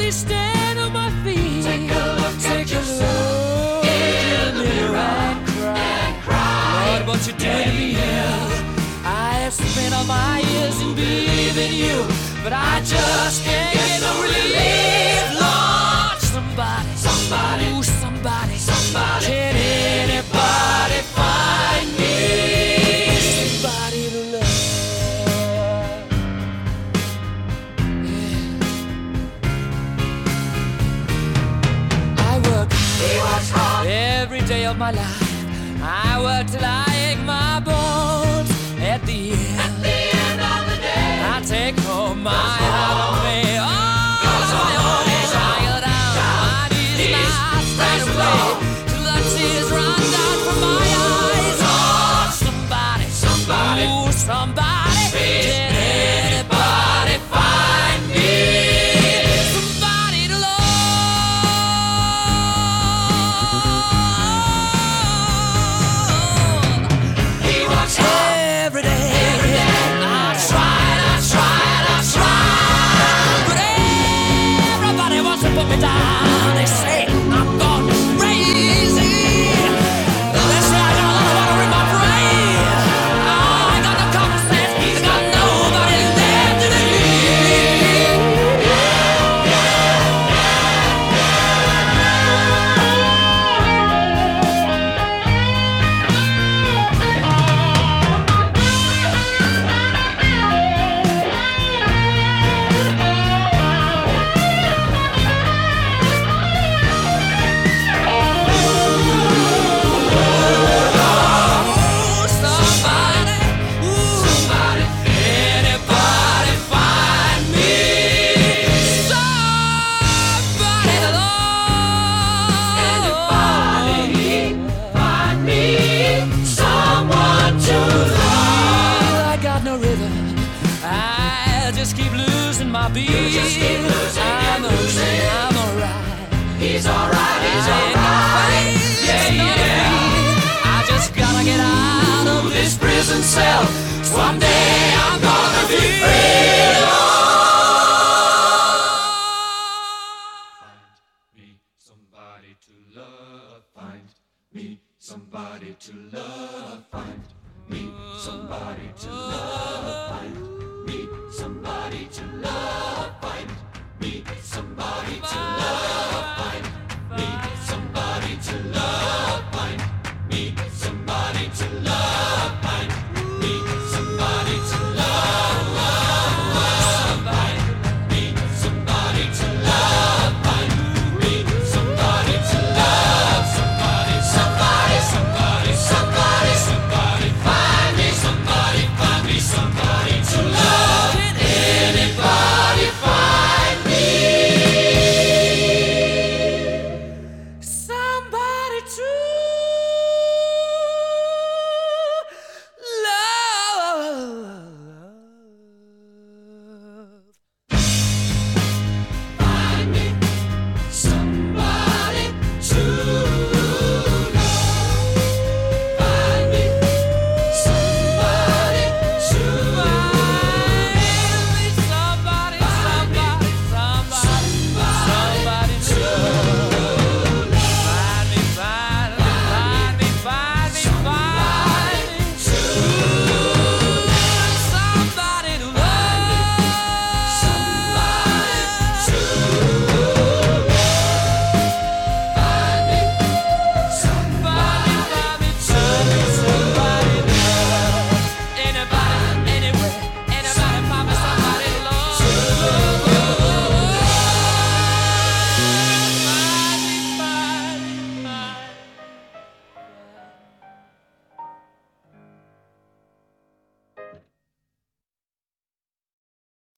me stand on my feet. Take a look Take at a yourself look in the mirror and cry. Lord, what you doing to me? I have spent all my years in believing you, but I just can't get no relief. Lord, somebody, ooh, somebody, can anybody find me somebody to love? I work hard every day of my life. I work till I ache my bones. At the end of the day, I take home my heart of me. Oh, I go down my knees right away till the tears run down from my eyes. Oh, somebody, ooh, somebody, can anybody find me somebody to love? He works hard Every day, I try, but everybody wants to put me down. They say I'm gone crazy. They say I got a lot of water in my brain. I ain't got no common sense. I got nobody left to believe. Somebody, anybody find me somebody to love? Anybody find me someone to love? I got no rhythm. I just keep losing my beat. You just keep losing I'm and losing. I'm alright. He's alright, he's I ain't alright. no face, Yeah, no yeah. defeat. I just gotta get out of this prison cell. Someday I'm gonna be free. Find me somebody to love. Find me somebody to love. Find me somebody to love. Find